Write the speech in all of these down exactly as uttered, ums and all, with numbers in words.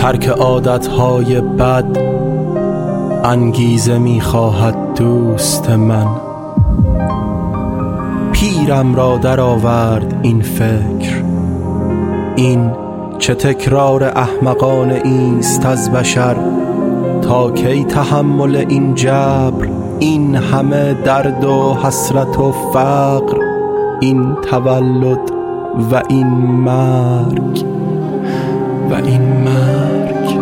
ترک عادتهای بد انگیزه می‌خواهد دوست من. پیرم را در آورد این فکر، این چه تکرار احمقانه ایست از بشر. تا کی تحمل این جبر، این همه درد و حسرت و فقر، این تولد و این مرگ و این مرگ.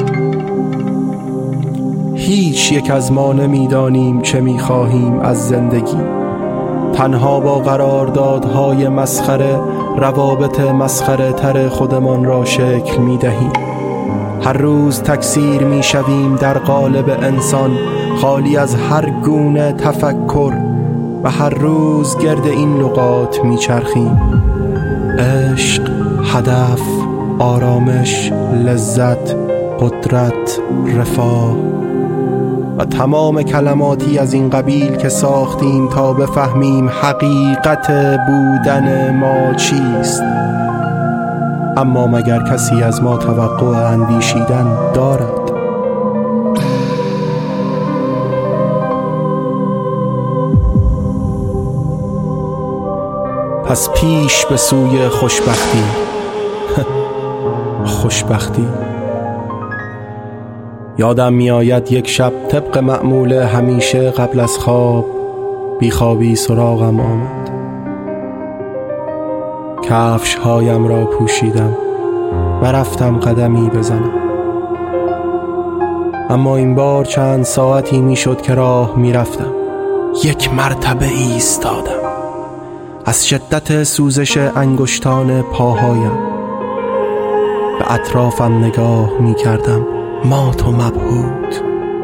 هیچ یک از ما نمیدانیم چه میخواهیم از زندگی. تنها با قراردادهای مسخره روابط مسخره تر خودمان را شکل میدهیم. هر روز تکثیر میشویم در قالب انسان خالی از هر گونه تفکر و هر روز گرد این لغات میچرخیم: عشق، هدف، آرامش، لذت، قدرت، رفاه و تمام کلماتی از این قبیل که ساختیم تا بفهمیم حقیقت بودن ما چیست. اما مگر کسی از ما توقع اندیشیدن دارد؟ پس پیش به سوی خوشبختی. خوشبختی. یادم می آید یک شب طبق معمول همیشه قبل از خواب بیخوابی سراغم آمد. کفش هایم را پوشیدم و رفتم قدمی بزنم. اما این بار چند ساعتی می شد که راه می رفتم. یک مرتبه ایستادم. از شدت سوزش انگشتان پاهایم به اطرافم نگاه می کردم، مات و مبهوت.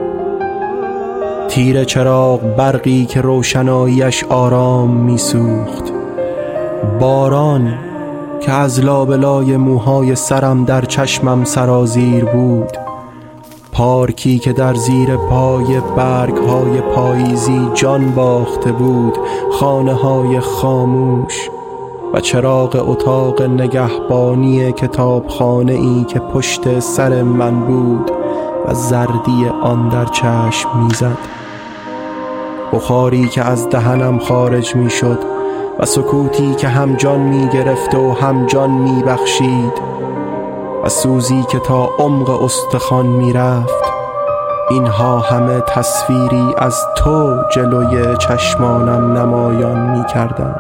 تیر چراغ برقی که روشناییش آرام می سوخت، باران که از لابلای موهای سرم در چشمم سرازیر بود، پارکی که در زیر پای برگ‌های پاییزی جان باخته بود، خانه‌های خاموش و چراغ اتاق نگهبانی کتابخانه‌ای که پشت سر من بود و زردی آن در چشم می‌زد، بخاری که از دهنم خارج می‌شد و سکوتی که هم جان می‌گرفت و هم جان می‌بخشید و سوزی که تا عمق استخوان می‌رفت. اینها همه تصویری از تو جلوی چشمانم نمایان می‌کردند.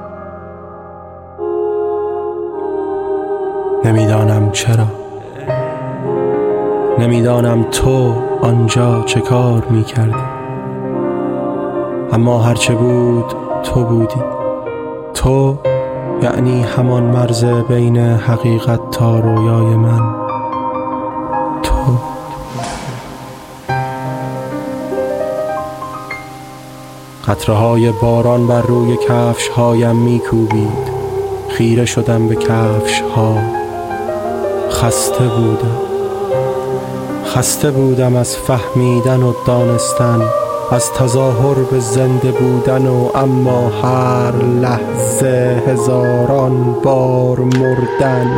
نمیدانم چرا، نمیدانم تو آنجا چه کار می‌کردی، اما هرچه بود تو بودی. تو یعنی همان مرز بین حقیقت تا رویای من. تو قطره‌های باران بر روی کفش‌هایم می‌کوبید. خیره شدم به کفش‌ها. خسته بودم. خسته بودم از فهمیدن و دانستن، از تظاهر به زنده بودن و اما هر لحظه هزاران بار مردن.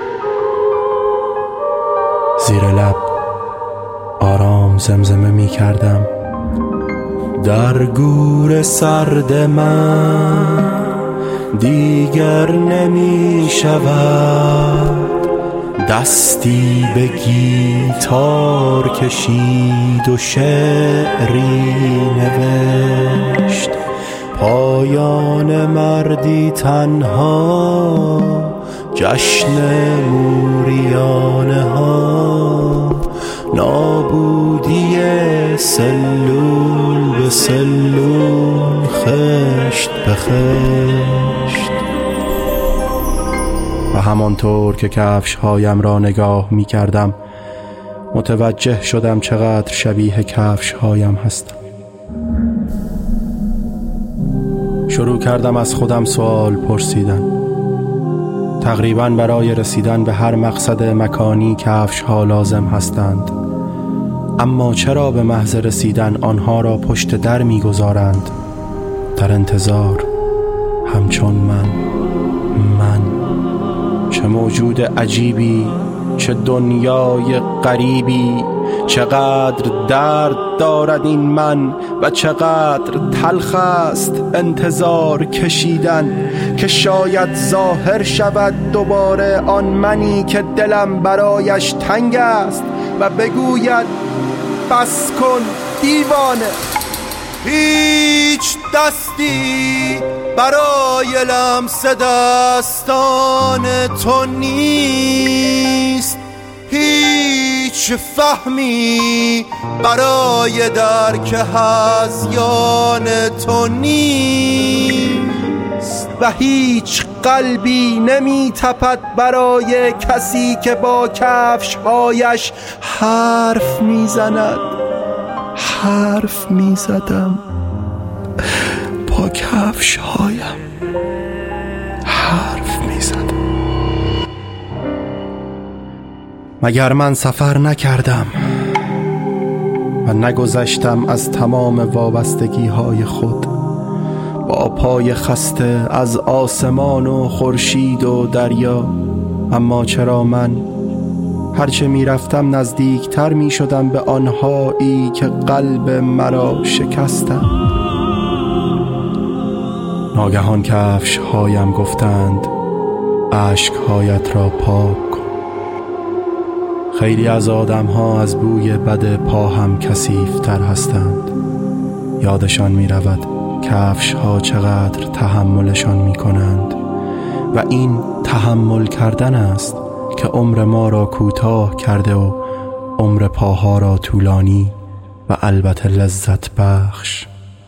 زیر لب آرام زمزمه می کردم: در گور سرد من دیگر نمی شود دستی به گیتار کشید و شعری نوشت. پایان مردی تنها، جشن موریانه ها، نابودی سلول به سلول، خشت به خشت. و همانطور که کفش هایم را نگاه می کردم متوجه شدم چقدر شبیه کفش هایم هستم. شروع کردم از خودم سوال پرسیدن. تقریباً برای رسیدن به هر مقصد مکانی کفش ها لازم هستند، اما چرا به محض رسیدن آنها را پشت در می گذارند؟ در انتظار، همچون من. من چه موجود عجیبی چه دنیای غریبی، چقدر درد دارد این من و چقدر تلخ است انتظار کشیدن که شاید ظاهر شود دوباره آن منی که دلم برایش تنگ است و بگوید بس کن دیوانه. هیچ دستی برای لمس دستان تو نیست، هیچ فهمی برای درک هذیان تو نیست و هیچ قلبی نمی تپد برای کسی که با کفش‌هایش حرف می زند. حرف می زدم با کفش‌هایم، حرف می زدم. مگر من سفر نکردم و نگذشتم از تمام وابستگی های خود، با پای خسته از آسمان و خورشید و دریا؟ اما چرا من هرچه می رفتم نزدیکتر می شدم به آنهایی که قلب مرا شکستند؟ ناگهان کفش هایم گفتند اشک هایت را پاک کن. خیلی از آدم ها از بوی بد پا هم کثیف‌تر هستند. یادشان می رود کفش ها چقدر تحملشان می کنند و این تحمل کردن است که عمر ما را کوتاه کرده و عمر پاها را طولانی و البته لذت بخش.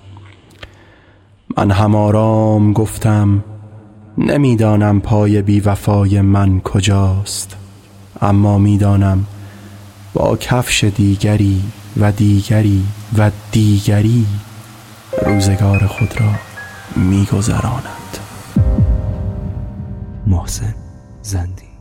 من هم آرام گفتم نمیدانم پای بی وفای من کجاست، اما میدانم با کفش دیگری و دیگری و دیگری روزگار خود را میگذراند. محسن زندی.